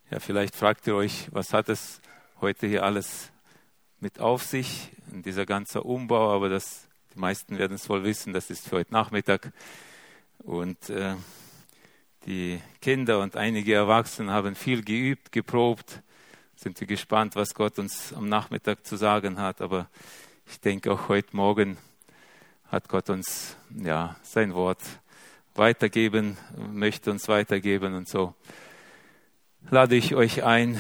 Ja, vielleicht fragt ihr euch, was hat es heute hier alles mit auf sich, in dieser ganzen Umbau, aber die meisten werden es wohl wissen, das ist für heute Nachmittag. Und die Kinder und einige Erwachsene haben viel geübt, geprobt. Sind wir gespannt, was Gott uns am Nachmittag zu sagen hat. Aber ich denke, auch heute Morgen hat Gott uns sein Wort weitergeben, möchte uns weitergeben. Und so lade ich euch ein,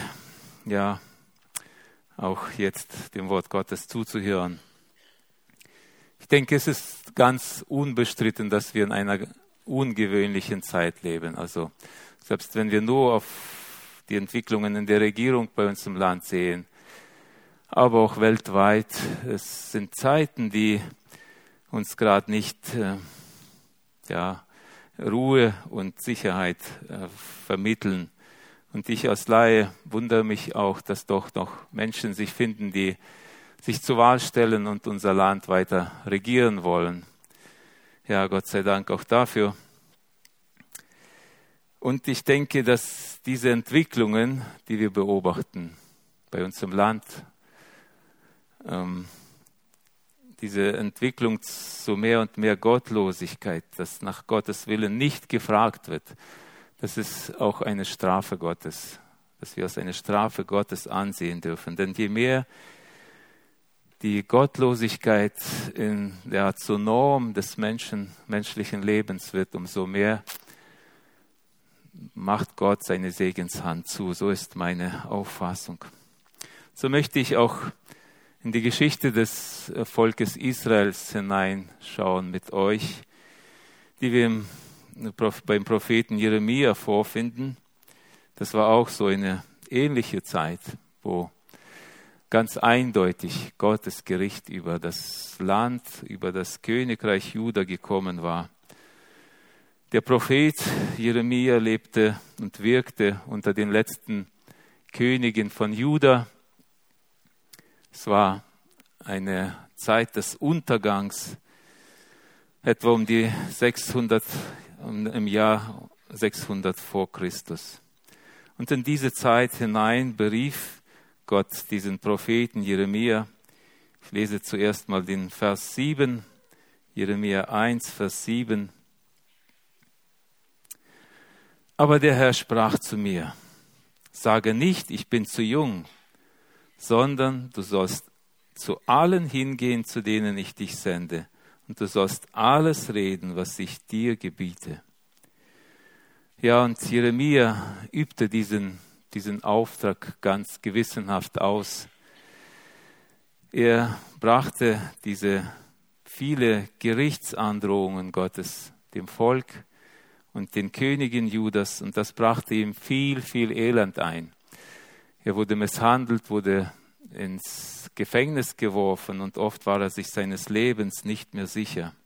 auch jetzt dem Wort Gottes zuzuhören. Ich denke, es ist ganz unbestritten, dass wir in einer ungewöhnlichen Zeit leben. Also selbst wenn wir nur auf die Entwicklungen in der Regierung bei uns im Land sehen, aber auch weltweit, es sind Zeiten, die uns gerade nicht Ruhe und Sicherheit vermitteln. Und ich als Laie wundere mich auch, dass doch noch Menschen sich finden, die sich zur Wahl stellen und unser Land weiter regieren wollen. Ja, Gott sei Dank auch dafür. Und ich denke, dass diese Entwicklungen, die wir beobachten bei uns im Land, diese Entwicklung zu mehr und mehr Gottlosigkeit, dass nach Gottes Willen nicht gefragt wird, das ist auch eine Strafe Gottes, dass wir als eine Strafe Gottes ansehen dürfen. Denn je mehr die Gottlosigkeit zur Norm des menschlichen Lebens wird, umso mehr macht Gott seine Segenshand zu. So ist meine Auffassung. So möchte ich auch in die Geschichte des Volkes Israels hineinschauen mit euch, die wir beim Propheten Jeremia vorfinden. Das war auch so eine ähnliche Zeit, wo ganz eindeutig Gottes Gericht über das Land, über das Königreich Juda gekommen war. Der Prophet Jeremia lebte und wirkte unter den letzten Königen von Juda. Es war eine Zeit des Untergangs, etwa im Jahr 600 vor Christus. Und in diese Zeit hinein berief Gott diesen Propheten Jeremia. Ich lese zuerst mal den Vers 7, Jeremia 1, Vers 7. Aber der Herr sprach zu mir, sage nicht, ich bin zu jung, sondern du sollst zu allen hingehen, zu denen ich dich sende, und du sollst alles reden, was ich dir gebiete. Ja, und Jeremia übte diesen Auftrag ganz gewissenhaft aus. Er brachte diese viele Gerichtsandrohungen Gottes dem Volk und den Königen Judas, und das brachte ihm viel, viel Elend ein. Er wurde misshandelt, wurde ins Gefängnis geworfen und oft war er sich seines Lebens nicht mehr sicher.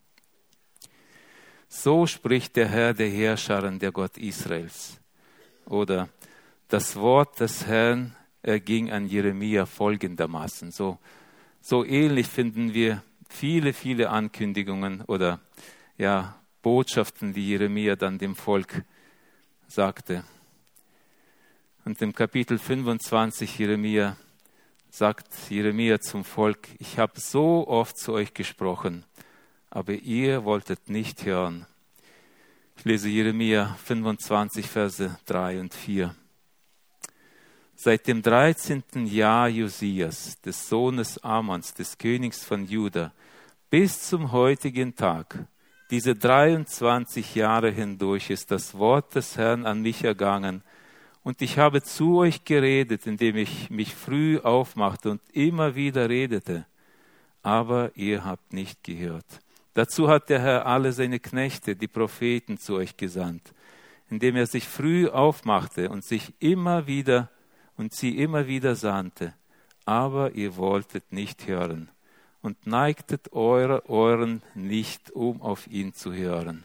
So spricht der Herr der Heerscharen, der Gott Israels. Oder das Wort des Herrn erging an Jeremia folgendermaßen. So ähnlich finden wir viele, viele Ankündigungen oder Botschaften, die Jeremia dann dem Volk sagte. Und im Kapitel 25 sagt Jeremia zum Volk, ich habe so oft zu euch gesprochen, aber ihr wolltet nicht hören. Ich lese Jeremia 25, Verse 3 und 4. Seit dem 13. Jahr Josias, des Sohnes Amons, des Königs von Juda, bis zum heutigen Tag, diese 23 Jahre hindurch, ist das Wort des Herrn an mich ergangen, und ich habe zu euch geredet, indem ich mich früh aufmachte und immer wieder redete, aber ihr habt nicht gehört. Dazu hat der Herr alle seine Knechte, die Propheten, zu euch gesandt, indem er sich früh aufmachte und sie immer wieder sandte, aber ihr wolltet nicht hören und neigtet eure Ohren nicht, um auf ihn zu hören.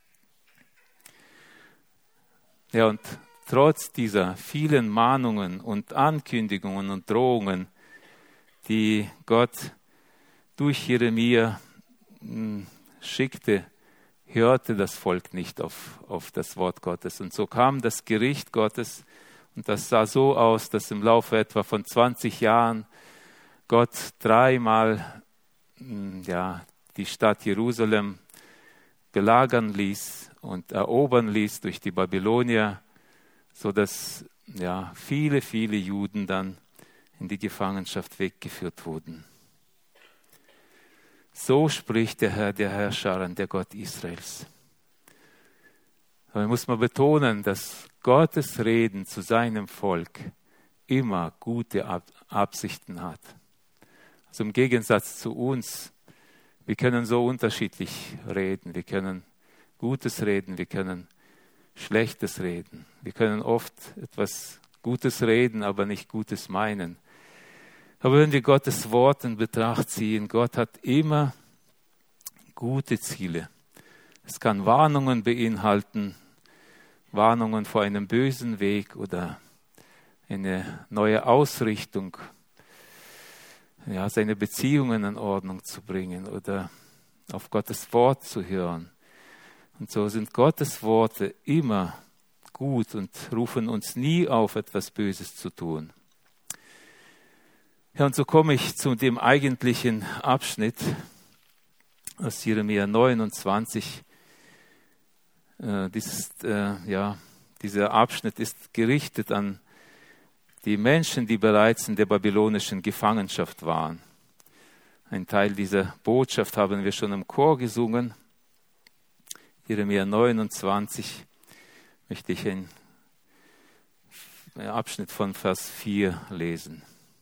Ja, und trotz dieser vielen Mahnungen und Ankündigungen und Drohungen, die Gott durch Jeremia schickte, hörte das Volk nicht auf das Wort Gottes. Und so kam das Gericht Gottes Und das sah so aus, dass im Laufe etwa von 20 Jahren Gott dreimal die Stadt Jerusalem belagern ließ und erobern ließ durch die Babylonier, sodass viele, viele Juden dann in die Gefangenschaft weggeführt wurden. So spricht der Herr der Herrscher, der Gott Israels. Aber muss man betonen, dass Gottes Reden zu seinem Volk immer gute Absichten hat. Also im Gegensatz zu uns, wir können so unterschiedlich reden. Wir können Gutes reden, wir können Schlechtes reden. Wir können oft etwas Gutes reden, aber nicht Gutes meinen. Aber wenn wir Gottes Wort in Betracht ziehen, Gott hat immer gute Ziele. Es kann Warnungen beinhalten, Warnungen vor einem bösen Weg oder eine neue Ausrichtung, seine Beziehungen in Ordnung zu bringen oder auf Gottes Wort zu hören. Und so sind Gottes Worte immer gut und rufen uns nie auf, etwas Böses zu tun. Ja, und so komme ich zu dem eigentlichen Abschnitt aus Jeremia 29. Dieser Abschnitt ist gerichtet an die Menschen, die bereits in der babylonischen Gefangenschaft waren. Ein Teil dieser Botschaft haben wir schon im Chor gesungen. Jeremia 29 möchte ich einen Abschnitt von Vers 4 lesen.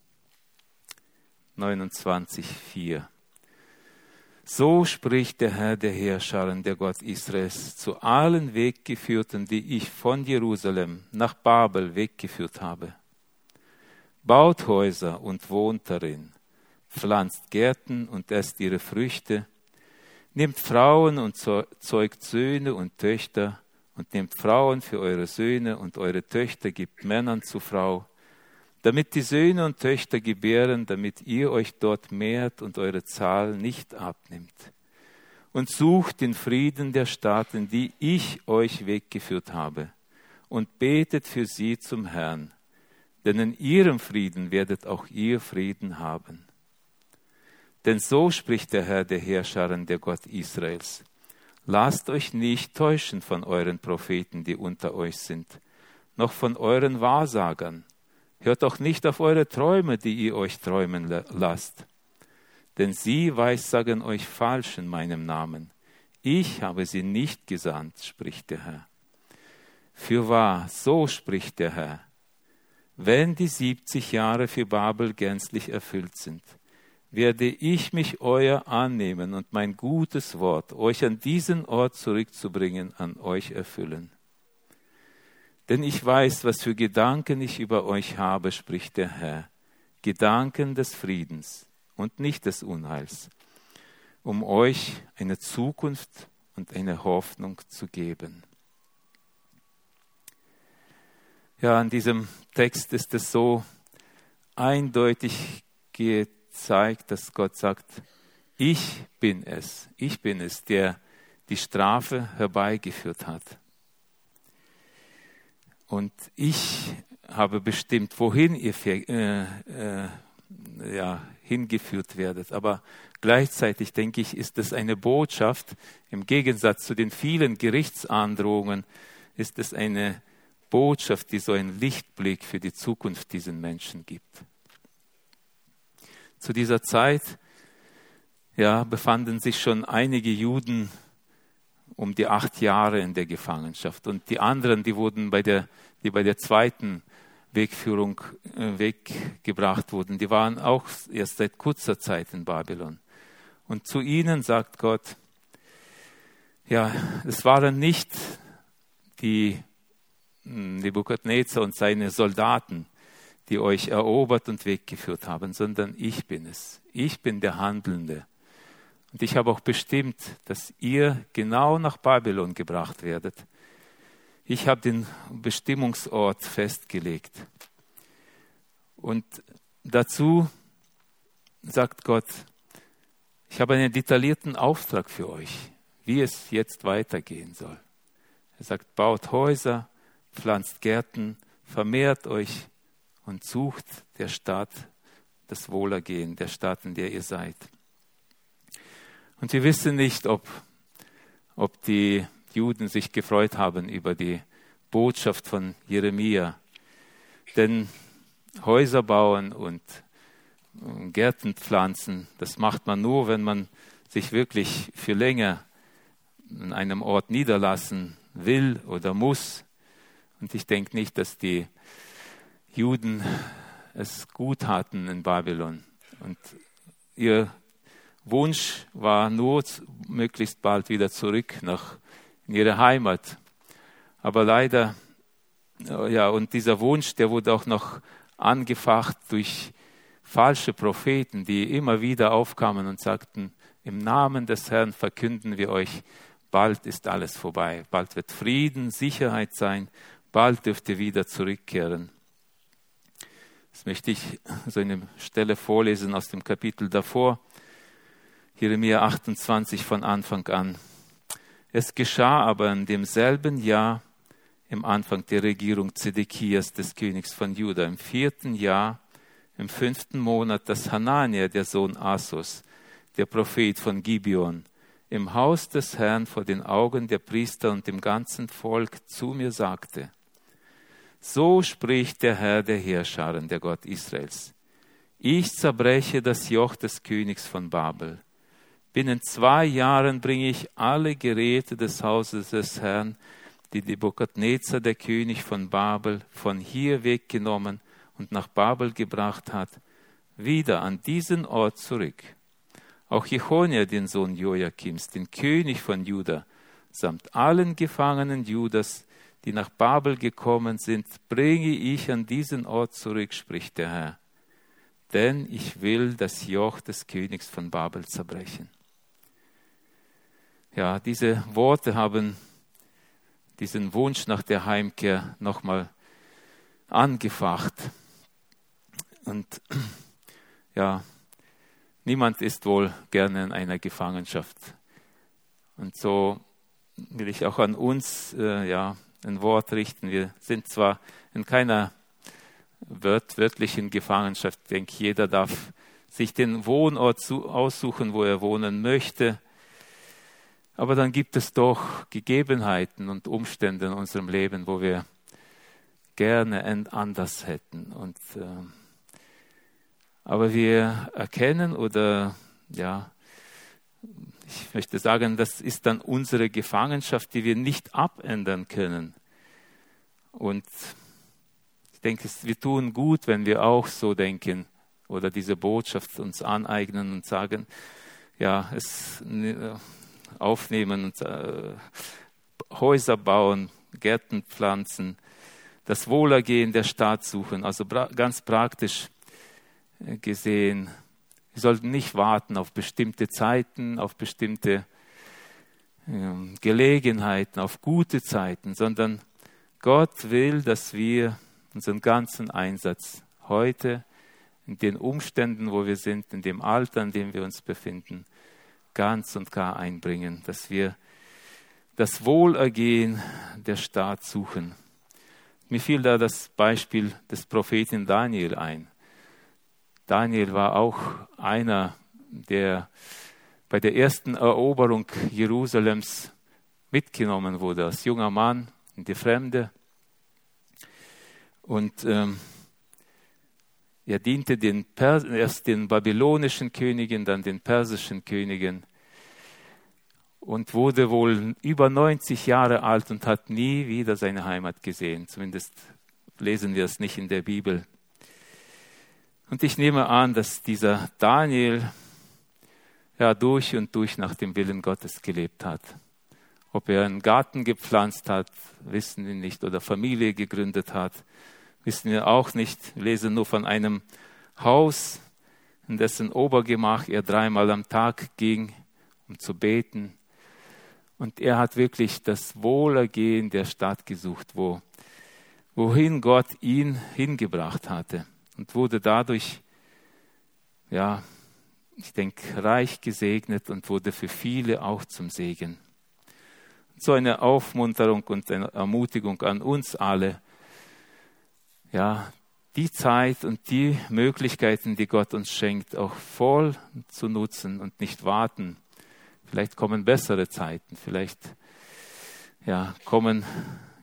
29, 4. So spricht der Herr der Herrscher, der Gott Israels, zu allen Weggeführten, die ich von Jerusalem nach Babel weggeführt habe. Baut Häuser und wohnt darin, pflanzt Gärten und esst ihre Früchte, nehmt Frauen und zeugt Söhne und Töchter und nehmt Frauen für eure Söhne und eure Töchter gebt Männern zur Frau, damit die Söhne und Töchter gebären, damit ihr euch dort mehrt und eure Zahl nicht abnimmt. Und sucht den Frieden der Stadt, in die ich euch weggeführt habe, und betet für sie zum Herrn, denn in ihrem Frieden werdet auch ihr Frieden haben. Denn so spricht der Herr der Herrscher, der Gott Israels. Lasst euch nicht täuschen von euren Propheten, die unter euch sind, noch von euren Wahrsagern. Hört auch nicht auf eure Träume, die ihr euch träumen lasst. Denn sie weissagen euch falsch in meinem Namen. Ich habe sie nicht gesandt, spricht der Herr. Fürwahr, so spricht der Herr. Wenn die 70 Jahre für Babel gänzlich erfüllt sind, werde ich mich euer annehmen und mein gutes Wort, euch an diesen Ort zurückzubringen, an euch erfüllen. Denn ich weiß, was für Gedanken ich über euch habe, spricht der Herr, Gedanken des Friedens und nicht des Unheils, um euch eine Zukunft und eine Hoffnung zu geben. Ja, an diesem Text ist es so eindeutig gezeigt, dass Gott sagt, ich bin es, der die Strafe herbeigeführt hat. Und ich habe bestimmt, wohin ihr hingeführt werdet. Aber gleichzeitig, denke ich, ist es eine Botschaft, im Gegensatz zu den vielen Gerichtsandrohungen, ist es eine Botschaft, die so einen Lichtblick für die Zukunft diesen Menschen gibt. Zu dieser Zeit befanden sich schon einige Juden um die 8 Jahre in der Gefangenschaft. Und die anderen, die bei der zweiten Wegführung weggebracht wurden, die waren auch erst seit kurzer Zeit in Babylon. Und zu ihnen sagt Gott, es waren nicht die Nebukadnezar und seine Soldaten, die euch erobert und weggeführt haben, sondern ich bin es. Ich bin der Handelnde. Und ich habe auch bestimmt, dass ihr genau nach Babylon gebracht werdet. Ich habe den Bestimmungsort festgelegt. Und dazu sagt Gott, ich habe einen detaillierten Auftrag für euch, wie es jetzt weitergehen soll. Er sagt, baut Häuser, pflanzt Gärten, vermehrt euch und sucht der Stadt das Wohlergehen, der Stadt, in der ihr seid. Und wir wissen nicht, ob die Juden sich gefreut haben über die Botschaft von Jeremia. Denn Häuser bauen und Gärten pflanzen, das macht man nur, wenn man sich wirklich für länger an einem Ort niederlassen will oder muss. Und ich denke nicht, dass die Juden es gut hatten in Babylon. Und ihr Wunsch war nur, möglichst bald wieder zurück in ihre Heimat. Aber leider, ja, und dieser Wunsch, der wurde auch noch angefacht durch falsche Propheten, die immer wieder aufkamen und sagten, im Namen des Herrn verkünden wir euch, bald ist alles vorbei. Bald wird Frieden, Sicherheit sein, bald dürft ihr wieder zurückkehren. Das möchte ich so eine Stelle vorlesen aus dem Kapitel davor, Jeremia 28 von Anfang an. Es geschah aber in demselben Jahr, im Anfang der Regierung Zedekias, des Königs von Juda, im 4. Jahr, im 5. Monat, dass Hanania, der Sohn Asos, der Prophet von Gibeon, im Haus des Herrn vor den Augen der Priester und dem ganzen Volk zu mir sagte: So spricht der Herr der Heerscharen, der Gott Israels. Ich zerbreche das Joch des Königs von Babel. Binnen 2 Jahren bringe ich alle Geräte des Hauses des Herrn, die Nebukadnezar, der König von Babel, von hier weggenommen und nach Babel gebracht hat, wieder an diesen Ort zurück. Auch Jechonia, den Sohn Joachims, den König von Juda, samt allen Gefangenen Judas, die nach Babel gekommen sind, bringe ich an diesen Ort zurück, spricht der Herr. Denn ich will das Joch des Königs von Babel zerbrechen. Ja, diese Worte haben diesen Wunsch nach der Heimkehr nochmal angefacht. Und ja, niemand ist wohl gerne in einer Gefangenschaft. Und so will ich auch an uns ein Wort richten. Wir sind zwar in keiner wörtlichen Gefangenschaft. Ich denke, jeder darf sich den Wohnort aussuchen, wo er wohnen möchte. Aber dann gibt es doch Gegebenheiten und Umstände in unserem Leben, wo wir gerne anders hätten. Aber wir erkennen ich möchte sagen, das ist dann unsere Gefangenschaft, die wir nicht abändern können. Und ich denke, wir tun gut, wenn wir auch so denken oder diese Botschaft uns aneignen und sagen, aufnehmen und Häuser bauen, Gärten pflanzen, das Wohlergehen der Stadt suchen. Also ganz praktisch gesehen, wir sollten nicht warten auf bestimmte Zeiten, auf bestimmte Gelegenheiten, auf gute Zeiten, sondern Gott will, dass wir unseren ganzen Einsatz heute in den Umständen, wo wir sind, in dem Alter, in dem wir uns befinden, ganz und gar einbringen, dass wir das Wohlergehen der Stadt suchen. Mir fiel da das Beispiel des Propheten Daniel ein. Daniel war auch einer, der bei der ersten Eroberung Jerusalems mitgenommen wurde, als junger Mann in die Fremde. Und er diente erst den babylonischen Königen, dann den persischen Königen und wurde wohl über 90 Jahre alt und hat nie wieder seine Heimat gesehen. Zumindest lesen wir es nicht in der Bibel. Und ich nehme an, dass dieser Daniel durch und durch nach dem Willen Gottes gelebt hat. Ob er einen Garten gepflanzt hat, wissen wir nicht, oder Familie gegründet hat, wissen wir auch nicht. Wir lesen nur von einem Haus, in dessen Obergemach er 3-mal am Tag ging, um zu beten. Und er hat wirklich das Wohlergehen der Stadt gesucht, wohin Gott ihn hingebracht hatte. Und wurde dadurch, ich denke, reich gesegnet und wurde für viele auch zum Segen. So eine Aufmunterung und eine Ermutigung an uns alle, die Zeit und die Möglichkeiten, die Gott uns schenkt, auch voll zu nutzen und nicht warten. Vielleicht kommen bessere Zeiten, vielleicht kommen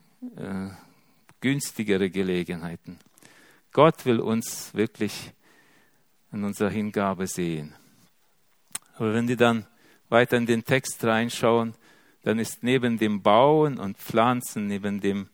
günstigere Gelegenheiten. Gott will uns wirklich in unserer Hingabe sehen. Aber wenn die dann weiter in den Text reinschauen, dann ist neben dem Bauen und Pflanzen, neben dem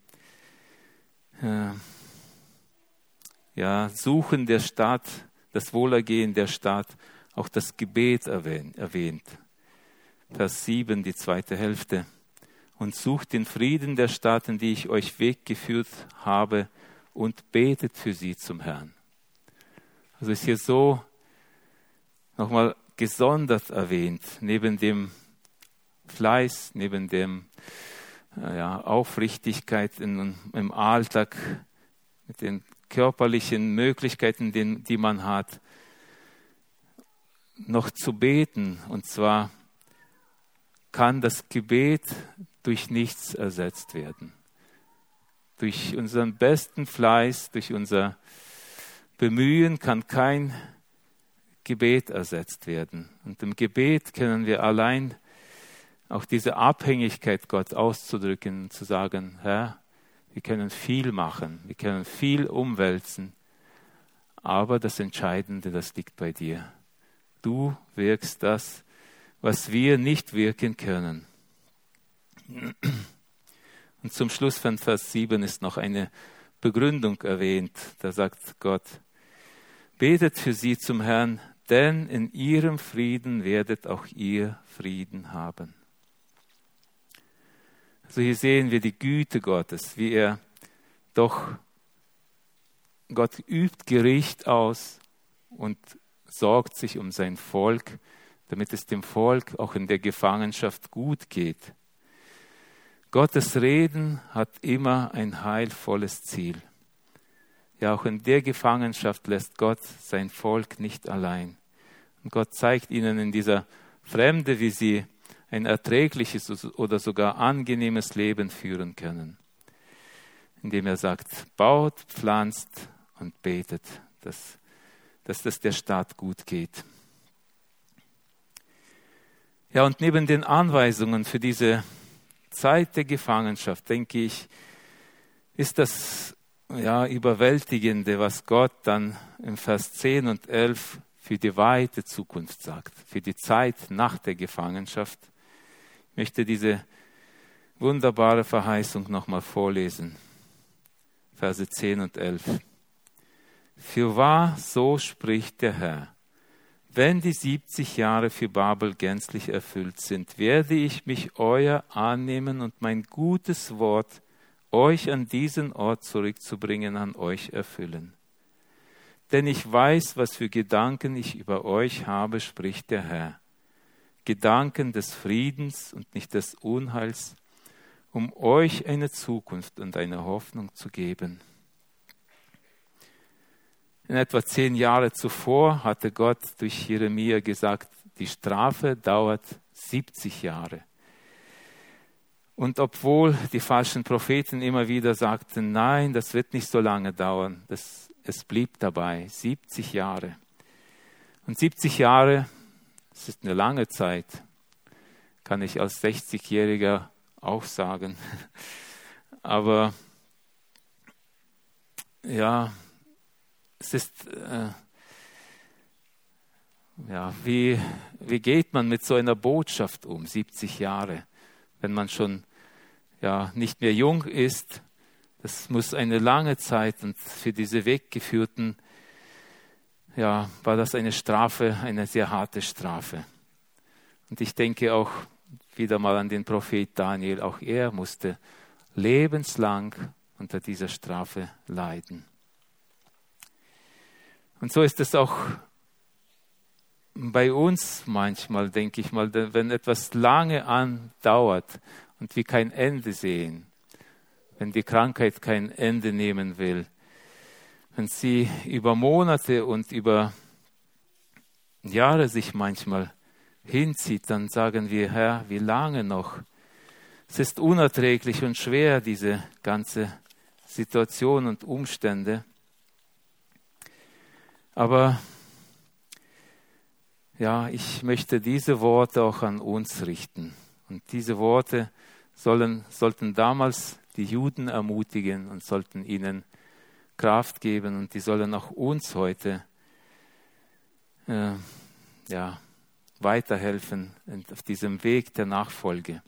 Suchen der Stadt, das Wohlergehen der Stadt, auch das Gebet erwähnt. Vers 7, die zweite Hälfte. Und sucht den Frieden der Stadt, in die ich euch weggeführt habe, und betet für sie zum Herrn. Also ist hier so nochmal gesondert erwähnt, neben dem Fleiß, neben dem Aufrichtigkeit im Alltag, mit den körperlichen Möglichkeiten, die man hat, noch zu beten. Und zwar kann das Gebet durch nichts ersetzt werden. Durch unseren besten Fleiß, durch unser Bemühen kann kein Gebet ersetzt werden. Und im Gebet können wir allein auch diese Abhängigkeit Gott auszudrücken und zu sagen, Herr, wir können viel machen, wir können viel umwälzen, aber das Entscheidende, das liegt bei dir. Du wirkst das, was wir nicht wirken können. Und zum Schluss von Vers 7 ist noch eine Begründung erwähnt. Da sagt Gott, betet für sie zum Herrn, denn in ihrem Frieden werdet auch ihr Frieden haben. Also hier sehen wir die Güte Gottes, wie Gott übt Gericht aus und sorgt sich um sein Volk, damit es dem Volk auch in der Gefangenschaft gut geht. Gottes Reden hat immer ein heilvolles Ziel. Ja, auch in der Gefangenschaft lässt Gott sein Volk nicht allein. Und Gott zeigt ihnen in dieser Fremde, wie sie ein erträgliches oder sogar angenehmes Leben führen können. Indem er sagt, baut, pflanzt und betet, dass das der Stadt gut geht. Ja, und neben den Anweisungen für diese Zeit der Gefangenschaft, denke ich, ist das Überwältigende, was Gott dann im Vers 10 und 11 für die weite Zukunft sagt, für die Zeit nach der Gefangenschaft. Ich möchte diese wunderbare Verheißung nochmal vorlesen. Verse 10 und 11. Fürwahr, so spricht der Herr. Wenn die 70 Jahre für Babel gänzlich erfüllt sind, werde ich mich euer annehmen und mein gutes Wort, euch an diesen Ort zurückzubringen, an euch erfüllen. Denn ich weiß, was für Gedanken ich über euch habe, spricht der Herr. Gedanken des Friedens und nicht des Unheils, um euch eine Zukunft und eine Hoffnung zu geben. In etwa 10 Jahre zuvor hatte Gott durch Jeremia gesagt, die Strafe dauert 70 Jahre. Und obwohl die falschen Propheten immer wieder sagten, nein, das wird nicht so lange dauern, es blieb dabei, 70 Jahre. Und 70 Jahre, das ist eine lange Zeit, kann ich als 60-Jähriger auch sagen. Aber es ist, wie geht man mit so einer Botschaft um, 70 Jahre, wenn man schon nicht mehr jung ist? Das muss eine lange Zeit, und für diese Weggeführten war das eine Strafe, eine sehr harte Strafe. Und ich denke auch wieder mal an den Prophet Daniel, auch er musste lebenslang unter dieser Strafe leiden. Und so ist es auch bei uns manchmal, denke ich mal, wenn etwas lange andauert und wir kein Ende sehen, wenn die Krankheit kein Ende nehmen will, wenn sie über Monate und über Jahre sich manchmal hinzieht, dann sagen wir, Herr, wie lange noch? Es ist unerträglich und schwer, diese ganze Situationen und Umstände. Aber ja, ich möchte diese Worte auch an uns richten. Und diese Worte sollten damals die Juden ermutigen und sollten ihnen Kraft geben. Und die sollen auch uns heute weiterhelfen auf diesem Weg der Nachfolge.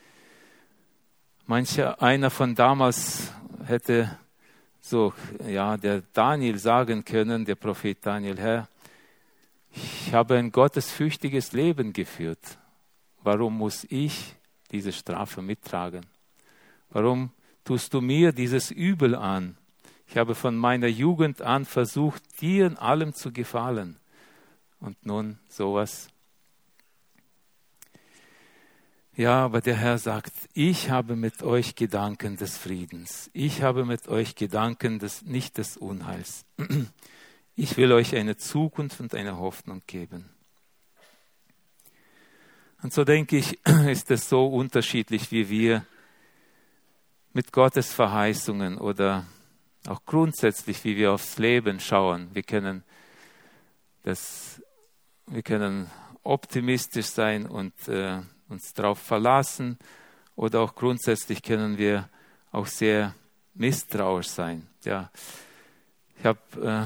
Einer von damals hätte der Daniel sagen können, der Prophet Daniel: Herr, ich habe ein gottesfürchtiges Leben geführt. Warum muss ich diese Strafe mittragen? Warum tust du mir dieses Übel an? Ich habe von meiner Jugend an versucht, dir in allem zu gefallen. Und nun sowas. Ja, aber der Herr sagt, ich habe mit euch Gedanken des Friedens. Ich habe mit euch Gedanken nicht des Unheils. Ich will euch eine Zukunft und eine Hoffnung geben. Und so denke ich, ist es so unterschiedlich, wie wir mit Gottes Verheißungen oder auch grundsätzlich, wie wir aufs Leben schauen. Wir können optimistisch sein und uns darauf verlassen, oder auch grundsätzlich können wir auch sehr misstrauisch sein. Ja, ich habe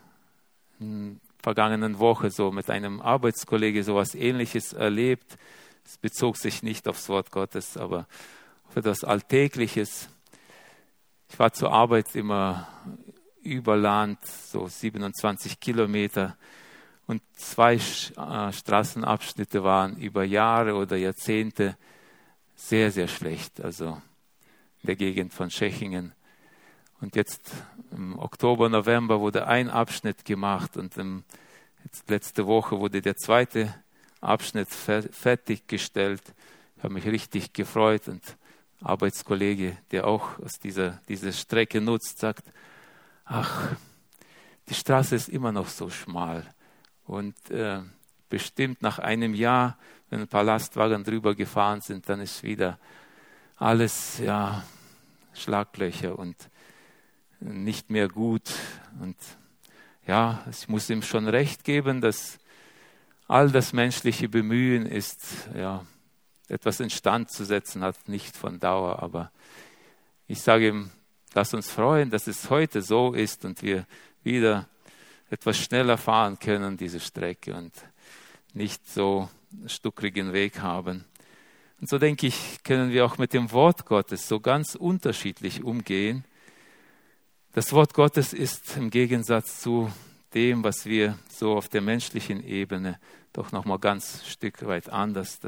in der vergangenen Woche so mit einem Arbeitskollege so etwas Ähnliches erlebt. Es bezog sich nicht aufs Wort Gottes, aber auf etwas Alltägliches. Ich war zur Arbeit immer über Land, so 27 Kilometer. Und 2 Straßenabschnitte waren über Jahre oder Jahrzehnte sehr, sehr schlecht. Also in der Gegend von Tschechingen. Und jetzt im Oktober, November wurde ein Abschnitt gemacht und jetzt letzte Woche wurde der 2. Abschnitt fertiggestellt. Ich habe mich richtig gefreut und ein Arbeitskollege, der auch aus dieser Strecke nutzt, sagt, ach, die Straße ist immer noch so schmal. Und bestimmt nach einem Jahr, wenn ein paar Lastwagen drüber gefahren sind, dann ist wieder alles Schlaglöcher und nicht mehr gut. Und ja, ich muss ihm schon recht geben, dass all das menschliche Bemühen ist, etwas instand zu setzen, hat nicht von Dauer. Aber ich sage ihm, lass uns freuen, dass es heute so ist und wir wieder etwas schneller fahren können, diese Strecke, und nicht so einen stuckrigen Weg haben. Und so denke ich, können wir auch mit dem Wort Gottes so ganz unterschiedlich umgehen. Das Wort Gottes ist im Gegensatz zu dem, was wir so auf der menschlichen Ebene doch nochmal ganz Stück weit anders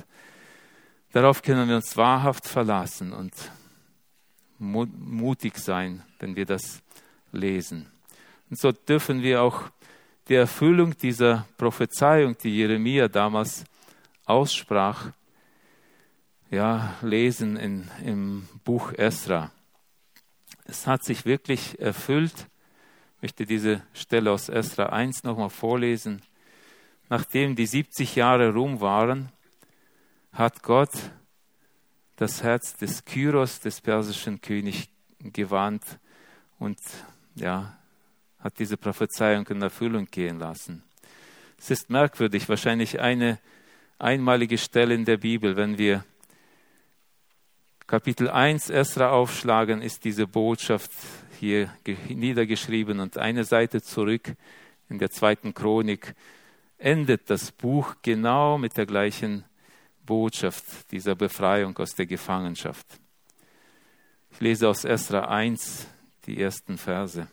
darauf können wir uns wahrhaft verlassen und mutig sein, wenn wir das lesen. Und so dürfen wir auch die Erfüllung dieser Prophezeiung, die Jeremia damals aussprach, lesen im Buch Esra. Es hat sich wirklich erfüllt. Ich möchte diese Stelle aus Esra 1 nochmal vorlesen. Nachdem die 70 Jahre rum waren, hat Gott das Herz des Kyros, des persischen Königs, gewandt und hat diese Prophezeiung in Erfüllung gehen lassen. Es ist merkwürdig, wahrscheinlich eine einmalige Stelle in der Bibel. Wenn wir Kapitel 1 Esra aufschlagen, ist diese Botschaft hier niedergeschrieben und eine Seite zurück in der 2. Chronik endet das Buch genau mit der gleichen Botschaft dieser Befreiung aus der Gefangenschaft. Ich lese aus Esra 1 die ersten Verse.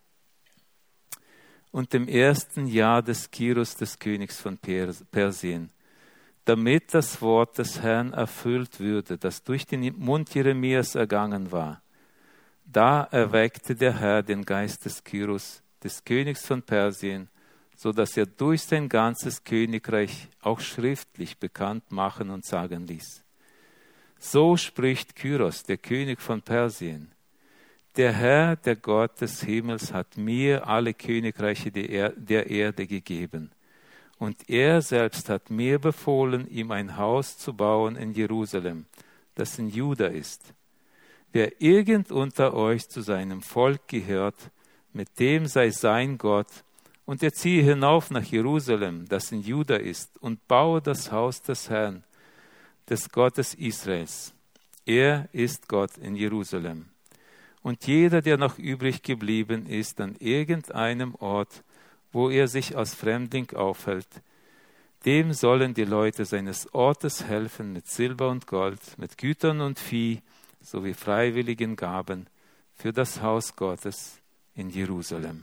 Und im 1. Jahr des Kyros, des Königs von Persien, damit das Wort des Herrn erfüllt würde, das durch den Mund Jeremias ergangen war, da erweckte der Herr den Geist des Kyros, des Königs von Persien, so dass er durch sein ganzes Königreich auch schriftlich bekannt machen und sagen ließ. So spricht Kyros, der König von Persien: Der Herr, der Gott des Himmels, hat mir alle Königreiche der Erde gegeben. Und er selbst hat mir befohlen, ihm ein Haus zu bauen in Jerusalem, das in Juda ist. wer irgend unter euch zu seinem Volk gehört, mit dem sei sein Gott, und er ziehe hinauf nach Jerusalem, das in Juda ist, und baue das Haus des Herrn, des Gottes Israels. Er ist Gott in Jerusalem. Und jeder, der noch übrig geblieben ist an irgendeinem Ort, wo er sich als Fremdling aufhält, dem sollen die Leute seines Ortes helfen mit Silber und Gold, mit Gütern und Vieh, sowie freiwilligen Gaben für das Haus Gottes in Jerusalem.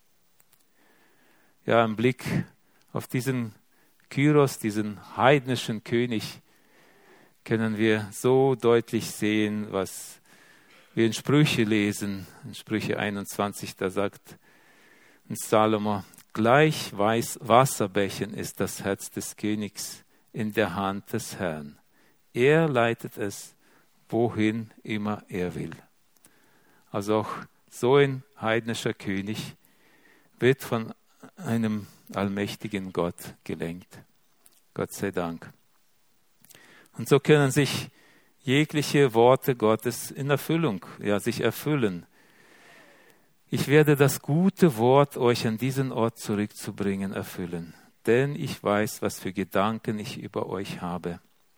Ja, im Blick auf diesen Kyros, diesen heidnischen König, können wir so deutlich sehen, was wir in Sprüche lesen. In Sprüche 21, da sagt Salomo, gleich Wasserbächen ist das Herz des Königs in der Hand des Herrn. Er leitet es, wohin immer er will. Also auch so ein heidnischer König wird von einem allmächtigen Gott gelenkt. Gott sei Dank. Und so können sich jegliche Worte Gottes in Erfüllung, sich erfüllen. Ich werde das gute Wort, euch an diesen Ort zurückzubringen, erfüllen. Denn ich weiß, was für Gedanken ich über euch habe.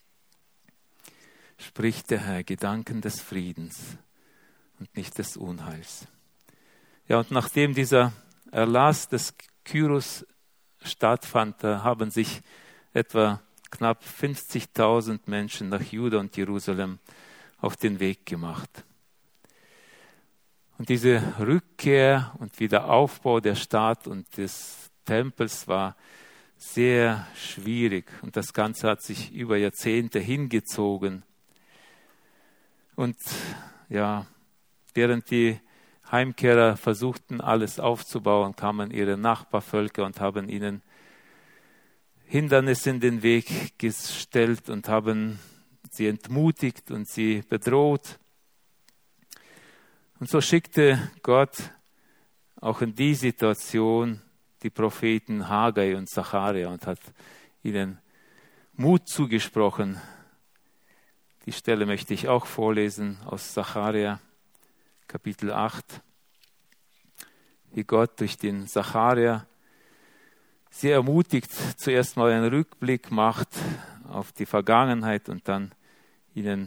Spricht der Herr, Gedanken des Friedens und nicht des Unheils. Ja, und nachdem dieser Erlass des Kyros stattfand, da haben sich etwa knapp 50.000 Menschen nach Juda und Jerusalem auf den Weg gemacht. Und diese Rückkehr und Wiederaufbau der Stadt und des Tempels war sehr schwierig. Und das Ganze hat sich über Jahrzehnte hingezogen. Und ja, während die Heimkehrer versuchten, alles aufzubauen, kamen ihre Nachbarvölker und haben ihnen Hindernisse in den Weg gestellt und haben sie entmutigt und sie bedroht. Und so schickte Gott auch in die Situation die Propheten Haggai und Zacharia und hat ihnen Mut zugesprochen. Die Stelle möchte ich auch vorlesen aus Zacharia, Kapitel 8, wie Gott durch den Zacharia sie ermutigt, zuerst mal einen Rückblick macht auf die Vergangenheit und dann ihnen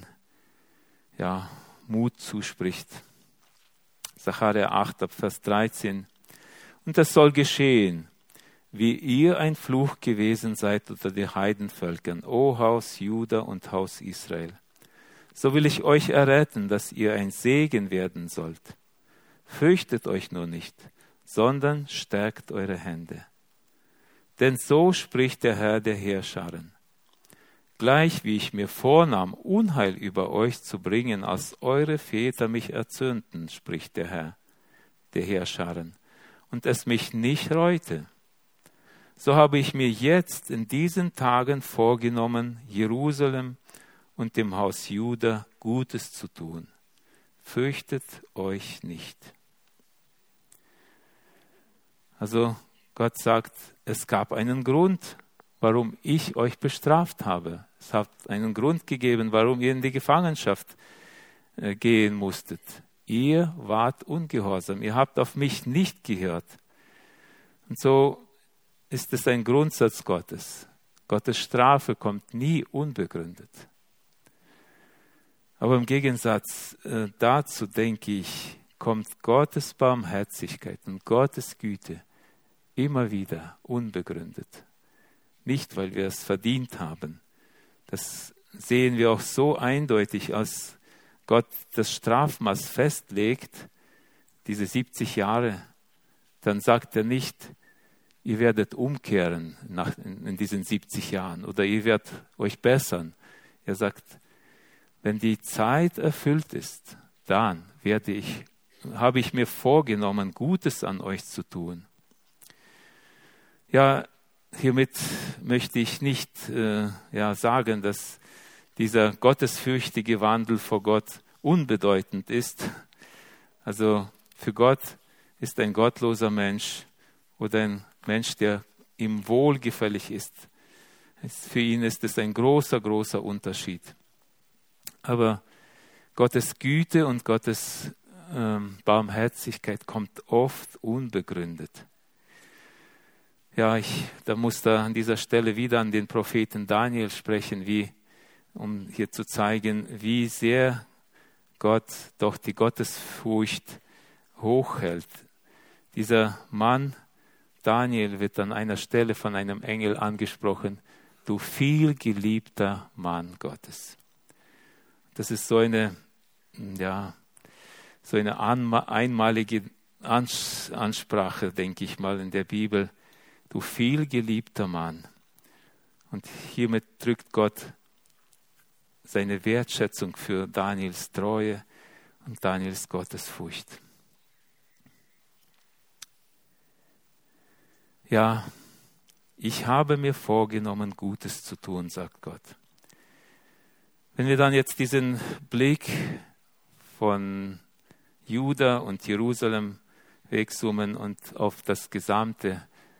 Mut zuspricht. Zacharia 8, ab Vers 13. Und es soll geschehen, wie ihr ein Fluch gewesen seid unter den Heidenvölkern, o Haus Juda und Haus Israel. So will ich euch erretten, dass ihr ein Segen werden sollt. Fürchtet euch nur nicht, sondern stärkt eure Hände. Denn so spricht der Herr der Heerscharen. Gleich wie ich mir vornahm, Unheil über euch zu bringen, als eure Väter mich erzürnten, spricht der Herr der Heerscharen, und es mich nicht reute. So habe ich mir jetzt in diesen Tagen vorgenommen, Jerusalem und dem Haus Juda Gutes zu tun. Fürchtet euch nicht. Also Gott sagt, es gab einen Grund, warum ich euch bestraft habe. Es hat einen Grund gegeben, warum ihr in die Gefangenschaft gehen musstet. Ihr wart ungehorsam, ihr habt auf mich nicht gehört. Und so ist es ein Grundsatz Gottes. Gottes Strafe kommt nie unbegründet. Aber im Gegensatz dazu, denke ich, kommt Gottes Barmherzigkeit und Gottes Güte immer wieder unbegründet. Nicht, weil wir es verdient haben. Das sehen wir auch so eindeutig, als Gott das Strafmaß festlegt, diese 70 Jahre, dann sagt er nicht, ihr werdet umkehren in diesen 70 Jahren oder ihr werdet euch bessern. Er sagt, wenn die Zeit erfüllt ist, dann habe ich mir vorgenommen, Gutes an euch zu tun. Ja, hiermit möchte ich nicht sagen, dass dieser gottesfürchtige Wandel vor Gott unbedeutend ist. Also für Gott ist ein gottloser Mensch oder ein Mensch, der ihm wohlgefällig ist. Für ihn ist es ein großer, großer Unterschied. Aber Gottes Güte und Gottes Barmherzigkeit kommt oft unbegründet. Ja, da muss da an dieser Stelle wieder an den Propheten Daniel sprechen, um hier zu zeigen, wie sehr Gott doch die Gottesfurcht hochhält. Dieser Mann, Daniel, wird an einer Stelle von einem Engel angesprochen, du vielgeliebter Mann Gottes. Das ist so eine einmalige Ansprache, denke ich mal, in der Bibel. Du vielgeliebter Mann. Und hiermit drückt Gott seine Wertschätzung für Daniels Treue und Daniels Gottesfurcht. Ja, ich habe mir vorgenommen, Gutes zu tun, sagt Gott. Wenn wir dann jetzt diesen Blick von Juda und Jerusalem wegzoomen und auf das gesamte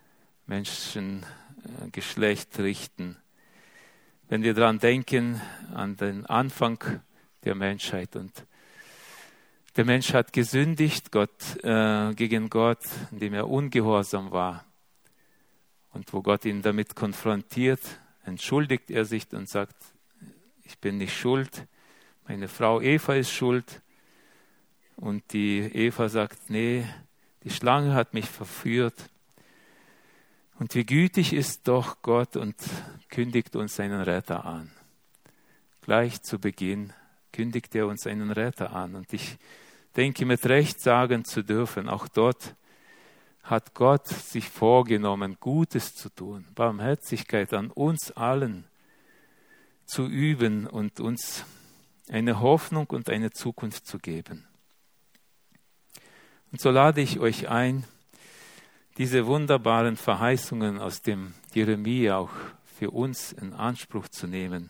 Menschengeschlecht richten, wenn wir daran denken, an den Anfang der Menschheit, und der Mensch hat gesündigt gegen Gott, indem er ungehorsam war, und wo Gott ihn damit konfrontiert, entschuldigt er sich und sagt, ich bin nicht schuld, meine Frau Eva ist schuld. Und die Eva sagt, nee, die Schlange hat mich verführt. Und wie gütig ist doch Gott und kündigt uns einen Retter an. Gleich zu Beginn kündigt er uns einen Retter an. Und ich denke, mit Recht sagen zu dürfen, auch dort hat Gott sich vorgenommen, Gutes zu tun, Barmherzigkeit an uns allen zu üben und uns eine Hoffnung und eine Zukunft zu geben. Und so lade ich euch ein, diese wunderbaren Verheißungen aus dem Jeremia auch für uns in Anspruch zu nehmen.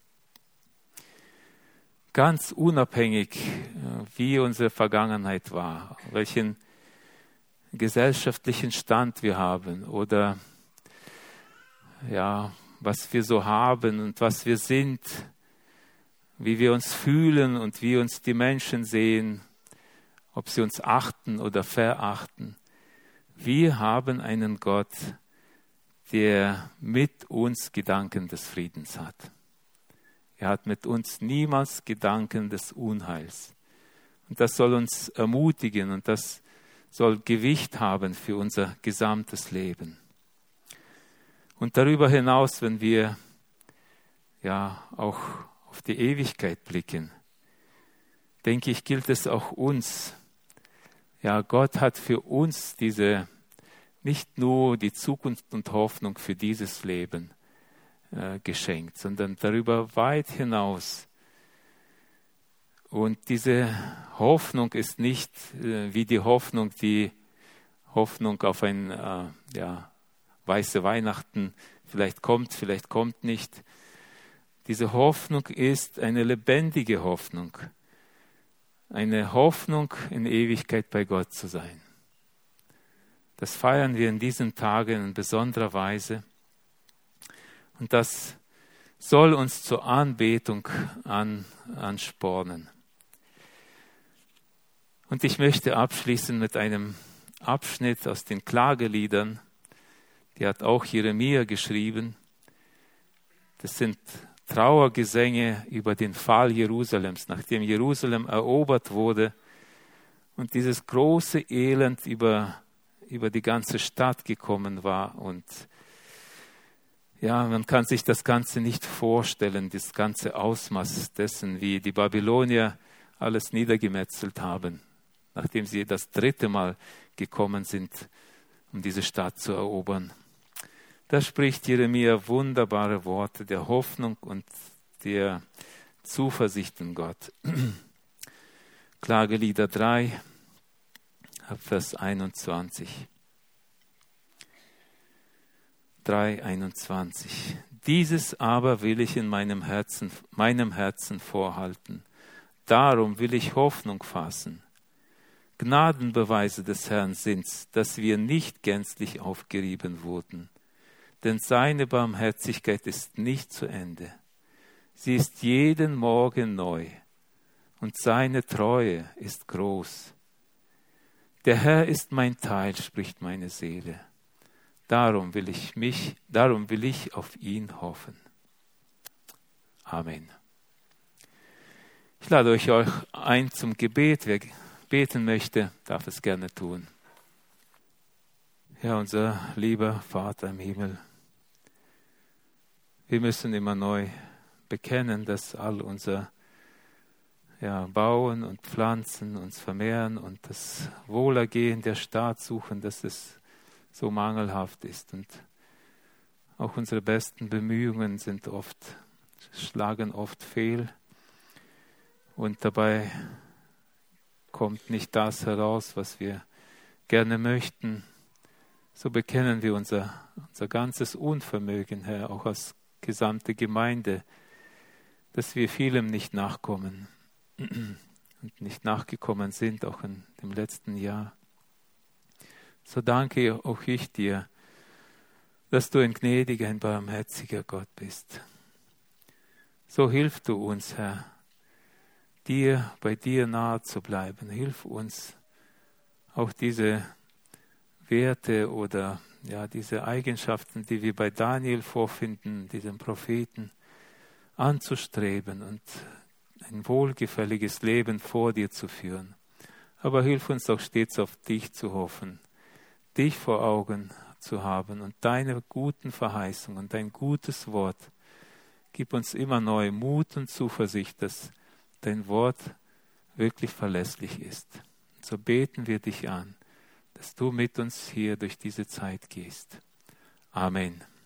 Ganz unabhängig, wie unsere Vergangenheit war, welchen gesellschaftlichen Stand wir haben oder ja, was wir so haben und was wir sind, wie wir uns fühlen und wie uns die Menschen sehen, ob sie uns achten oder verachten. Wir haben einen Gott, der mit uns Gedanken des Friedens hat. Er hat mit uns niemals Gedanken des Unheils. Und das soll uns ermutigen und das soll Gewicht haben für unser gesamtes Leben. Und darüber hinaus, wenn wir ja auch auf die Ewigkeit blicken, denke ich, gilt es auch uns. Ja, Gott hat für uns nicht nur die Zukunft und Hoffnung für dieses Leben geschenkt, sondern darüber weit hinaus. Und diese Hoffnung ist nicht wie die Hoffnung auf ein weiße Weihnachten, vielleicht kommt nicht. Diese Hoffnung ist eine lebendige Hoffnung. Eine Hoffnung, in Ewigkeit bei Gott zu sein. Das feiern wir in diesen Tagen in besonderer Weise. Und das soll uns zur Anbetung anspornen. Und ich möchte abschließen mit einem Abschnitt aus den Klageliedern. Die hat auch Jeremia geschrieben. Das sind Trauergesänge über den Fall Jerusalems, nachdem Jerusalem erobert wurde und dieses große Elend über die ganze Stadt gekommen war. Und ja, man kann sich das Ganze nicht vorstellen, das ganze Ausmaß dessen, wie die Babylonier alles niedergemetzelt haben, nachdem sie das 3. Mal gekommen sind, um diese Stadt zu erobern. Da spricht Jeremia wunderbare Worte der Hoffnung und der Zuversicht in Gott. Klagelieder 3, Vers 21. 3,21. Dieses aber will ich in meinem Herzen vorhalten. Darum will ich Hoffnung fassen. Gnadenbeweise des Herrn sind's, dass wir nicht gänzlich aufgerieben wurden. Denn seine Barmherzigkeit ist nicht zu Ende. Sie ist jeden Morgen neu. und seine Treue ist groß. Der Herr ist mein Teil, spricht meine Seele. Darum will ich auf ihn hoffen. Amen. Ich lade euch ein zum Gebet. Wer beten möchte, darf es gerne tun. Ja, unser lieber Vater im Himmel, wir müssen immer neu bekennen, dass all unser Bauen und Pflanzen, uns vermehren und das Wohlergehen der Staat suchen, dass es so mangelhaft ist. Und auch unsere besten Bemühungen schlagen oft fehl. Und dabei kommt nicht das heraus, was wir gerne möchten. So bekennen wir unser ganzes Unvermögen, Herr, auch als gesamte Gemeinde, dass wir vielem nicht nachkommen und nicht nachgekommen sind, auch in dem letzten Jahr. So danke auch ich dir, dass du ein gnädiger, ein barmherziger Gott bist. So hilf du uns, Herr, bei dir nahe zu bleiben. Hilf uns, auch diese Werte oder diese Eigenschaften, die wir bei Daniel vorfinden, diesem Propheten, anzustreben und ein wohlgefälliges Leben vor dir zu führen. Aber hilf uns auch stets auf dich zu hoffen, dich vor Augen zu haben und deine guten Verheißungen, dein gutes Wort. Gib uns immer neu Mut und Zuversicht, dass dein Wort wirklich verlässlich ist. Und so beten wir dich an, dass du mit uns hier durch diese Zeit gehst. Amen.